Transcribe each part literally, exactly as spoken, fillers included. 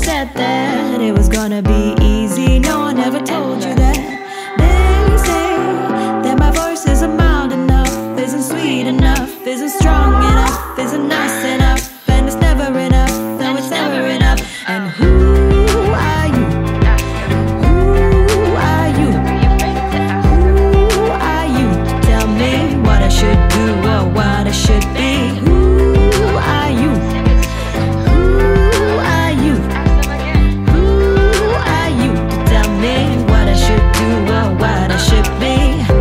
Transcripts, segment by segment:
said that it was gonna be easy. No one ever told you that. They say that my voice isn't mild enough, isn't sweet enough, isn't strong enough, isn't nice enough, and it's never enough, no, it's never enough. And who are you? Who are you? Who are you to tell me what I should do or what I should be? Who are you? Who are you? Who are you to tell me what I should do or what I should be?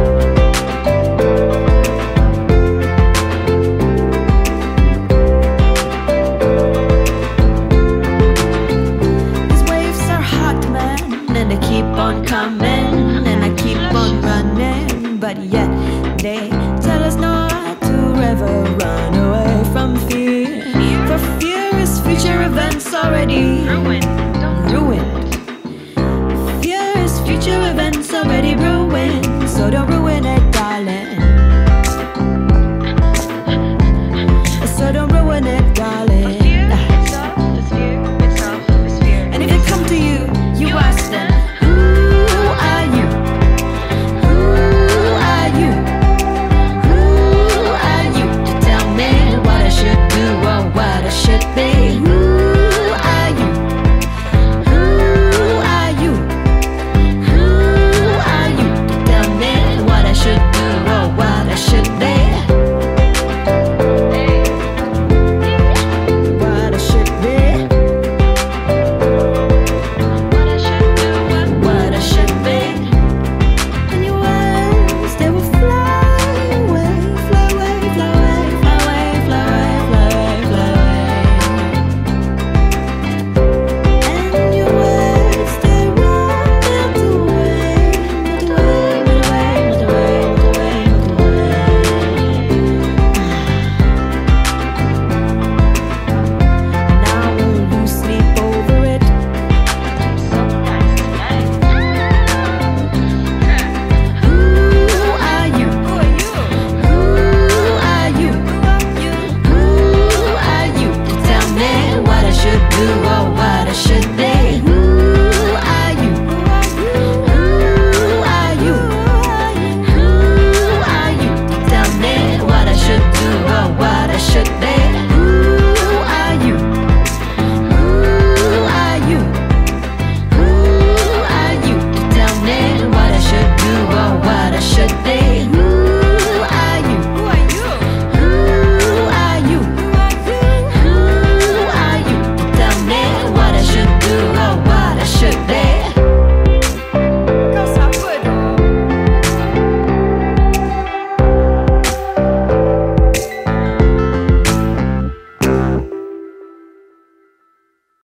And they keep on coming, and I keep on running, but yet they tell us not to ever run away from fear. For fear is future events already ruined. Ruined. Fear is future events already ruined, so don't ruin it, darling. So don't ruin it, darling. And if they come to you, you ask them, do or what I should be.